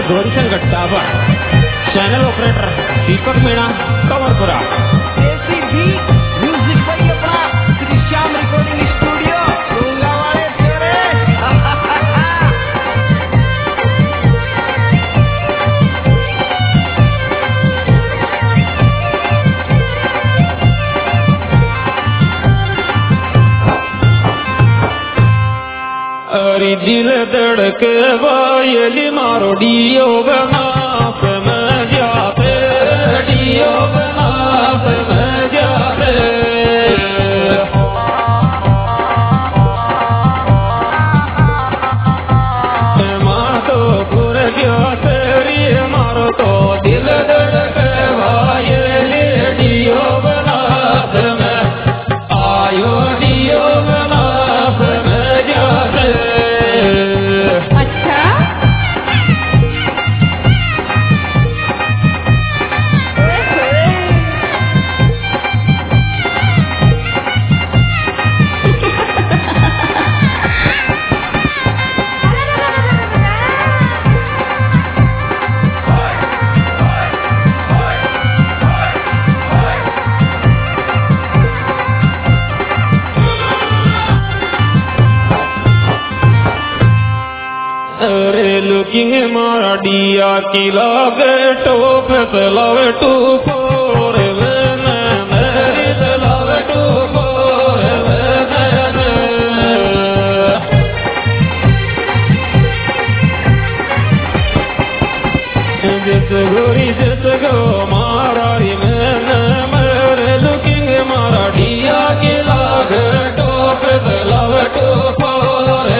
Gaurishankar Gattawar, channel operator Deepak Meena Kanwarpura. देसी भी music भाई अपना श्री श्याम रिकॉर्डिंग स्टूडियो गंगावाड़े तेरे। अरे दिल धड़के वायली मारो डियो बना मैं जाते डियो बना मैं जाते माँ तो पुर गया तेरी मारो तो दिल धड़के वायली डियो बना मैं आयो डियो बना मैं जाते। अरे लुकिंग मारा डिया की लागे टोप लावे टू फोर मेरी लावे टू फोर जिस गोरी जिस गो मारा मेरे लुकिंग मारा डिया की लागे टोप लावे टू फोर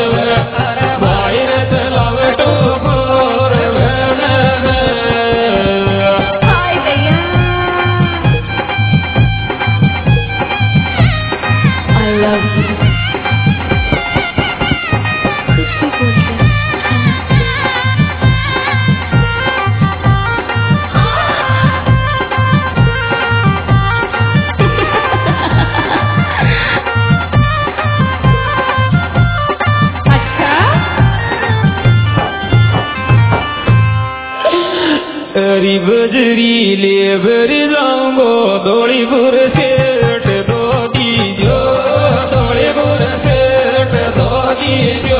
बजरी ले बरी जाऊंगो दौड़ी बुर सेठ दो दीजो दौड़ी बुर सेठ दो दीजो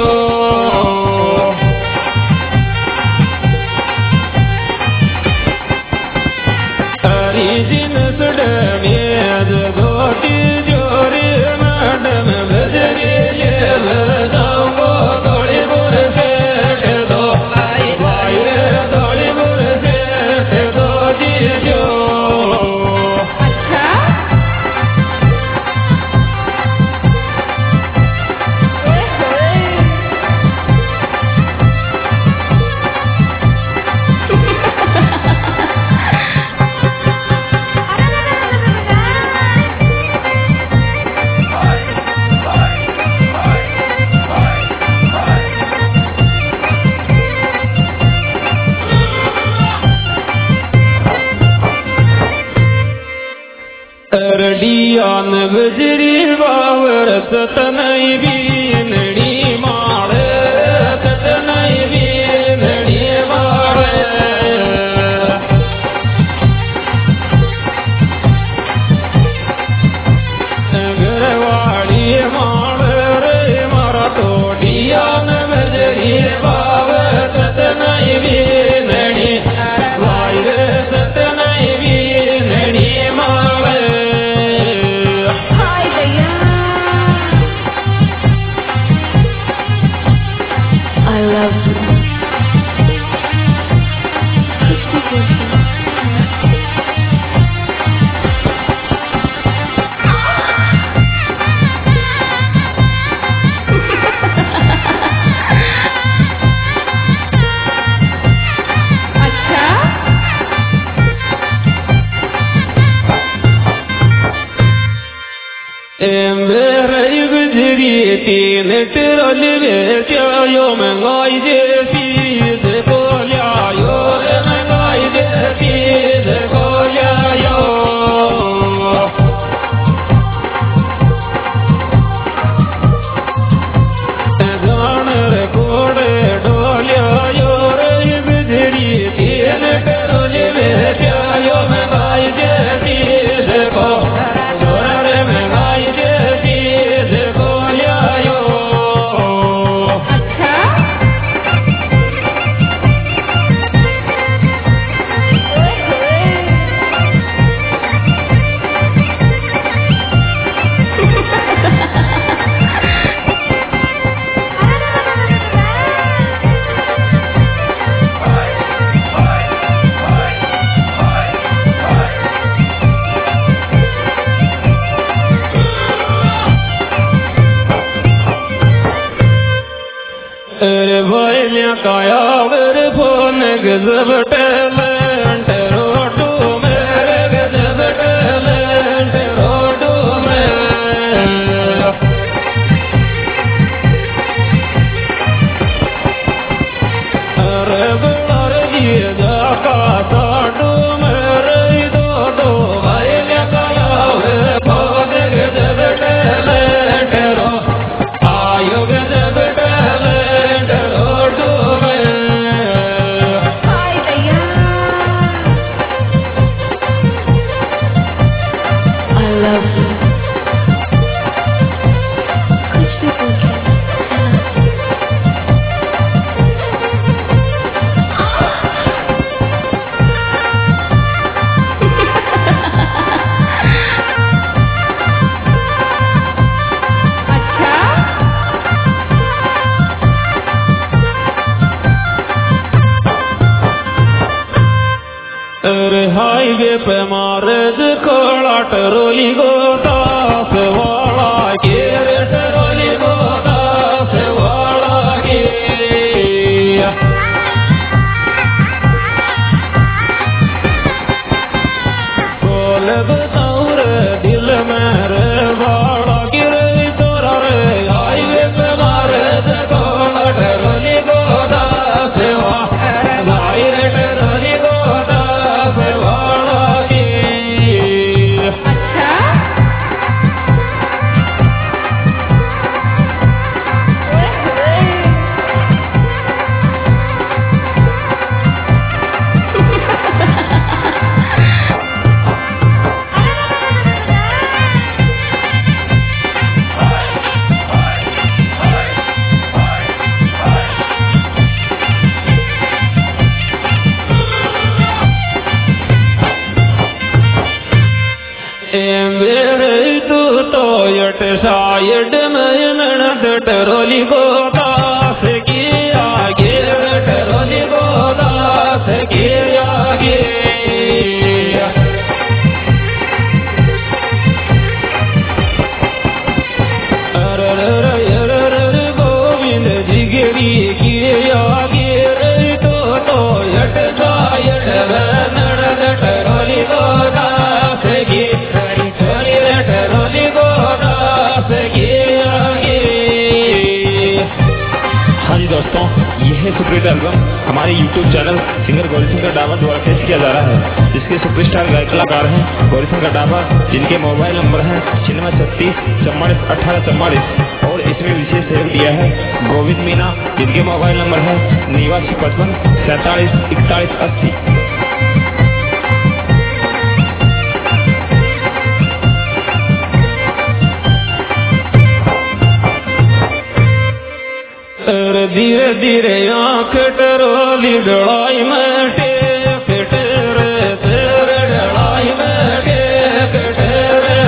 हरी जिन सुडमेज दो दीजो रे मैडम बजरी ले जाऊंगो दौड़ी बुर सेठ दो भाई दौड़ी बुर रडियान बजरी बावर सतनई बीनड़ी मारे सतनई बीनड़ी मारे घरवाड़ी मारे रे मारा तो डियान बजरी बावर सतनई बीनड़ी वायर सतनई बीनड़ी मारे। मेरे गुजरी तीन टिरोल बेचायो महंगाई जैसी देखो लियायो महंगाई जैसी देखो लियायो जान रे घोड़े डोलियायो रे गुजरी वायल्या काया वर फोन गजब टैलेंट रोडू मेरे गजब टैलेंट रोडू में अरे बड़ ये जाका साडू मेरे दो वायल्या काया वर फोन गजब टैलेंट रो आयो गजब टैलेंट रोडू में हाय भैया I love you. कुछ भी बोल के अच्छा अरे हाईवे पे मारज खोला टरोली गोदास वाला के रे टरोली गोदास वाला के बोल बताऊं रे दिल में रे वाला के रे तोरा रे हाईवे पे मारज खोला टरोली गोदास वाला रे टरोली गोदास वाला के अच्छा मेरे तू तो यट शायद मैं ननद टरोली गोदास की आगे टरोली गोदास की आगे अरे गोविंद जिगरी की आगे रे तो यट शायद मैं ननद टरोली गोदास की टरोली गोदास की आगे। हाँ जी दोस्तों, ये है सुपरहिट एल्बम हमारे YouTube channel singer Gaurishankar Daba द्वारा पेश किया जा रहा है, जिसके सुपरस्टार गायक कलाकार हैं गौरीशंकर डाबा, जिनके मोबाइल नंबर है 96 44 18 44 और इसमें विशेष सहयोग दिया है गोविंद मीना, जिनके मोबाइल नंबर है 8955 47 41 80। धीरे धीरे आंख टरोली डड़ाई में टेक टेरे तेरे डड़ाई में टेक टेरे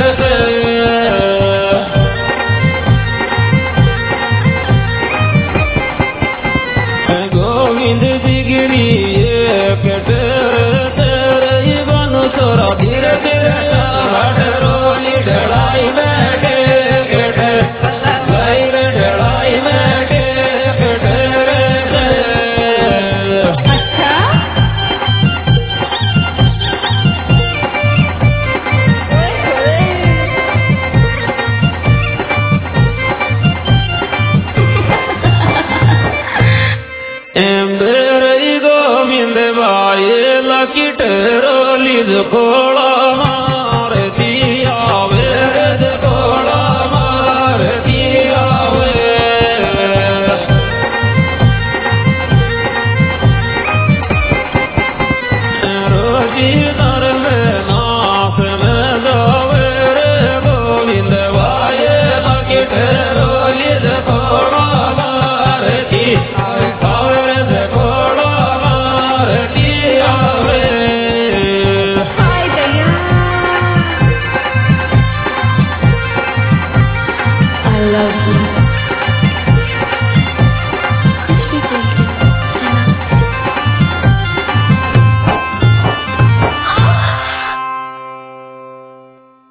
गोविंद जिगरी एक टेरे तेरे बनु तोरा धीरे धीरे टरोली डड़ाई में टेक टेरे डड़ाई में गोविंद बाये लकी टरोली खोला